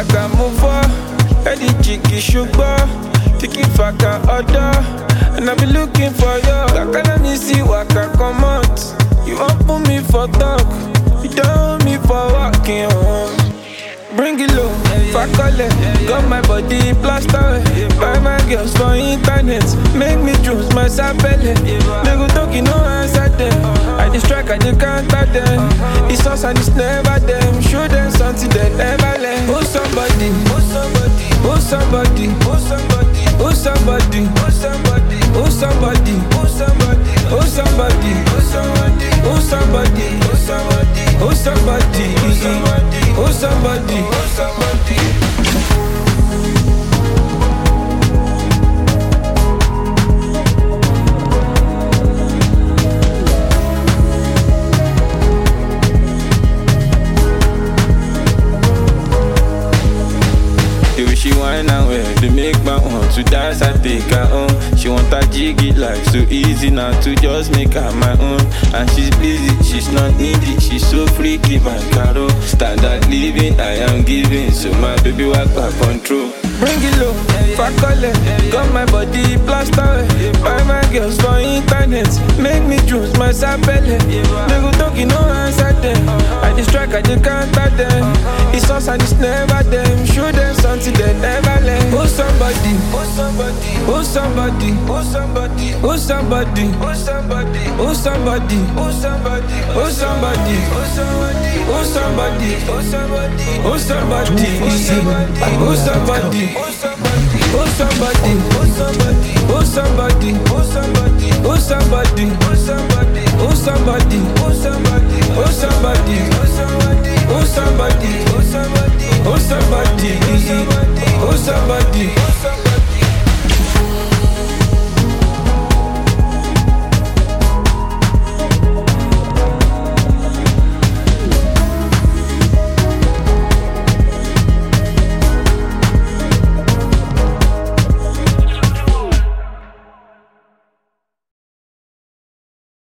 I can move on. Eddie Jiggy sugar, tiki faka order. And I be looking for you. I can't see what I come out. You won't put me for talk. You don't me for walking home. Bring it low, fuck all it. Got my body plastered. Buy my girls for internet. Make me choose my sapele. They go talking, no answer them. I distract, I just can't tell them. It's us and it's never them. Show them something they never learn. Oh somebody, oh somebody, oh somebody, oh somebody, oh somebody, oh somebody, oh somebody, oh somebody, oh somebody, oh somebody, oh somebody, oh somebody, oh somebody, oh somebody, oh somebody, oh somebody. She whine and well, they make my own. To dance, I take her own. She want a jiggy life, so easy now to just make her my own. And she's busy, she's not needy, she's so freaky, my caro. Standard living, I am giving, so my baby walk back control. Bring it low, fuck all it. Got my body plastered. Buy my girls for internet. Make me choose my sapele. They go talking, no answer them. I distract, I just can't tell them. It's us and it's never them. Show them something they never learn. Oh somebody, oh somebody, oh somebody, oh somebody, oh somebody, oh somebody, oh somebody, oh somebody, oh somebody, oh somebody, oh somebody, oh somebody, oh somebody, oh somebody. Oh somebody, oh somebody, oh somebody, oh somebody, oh somebody, oh somebody, oh somebody, oh somebody, oh somebody, oh somebody, oh somebody, oh somebody, oh somebody, oh somebody, oh somebody.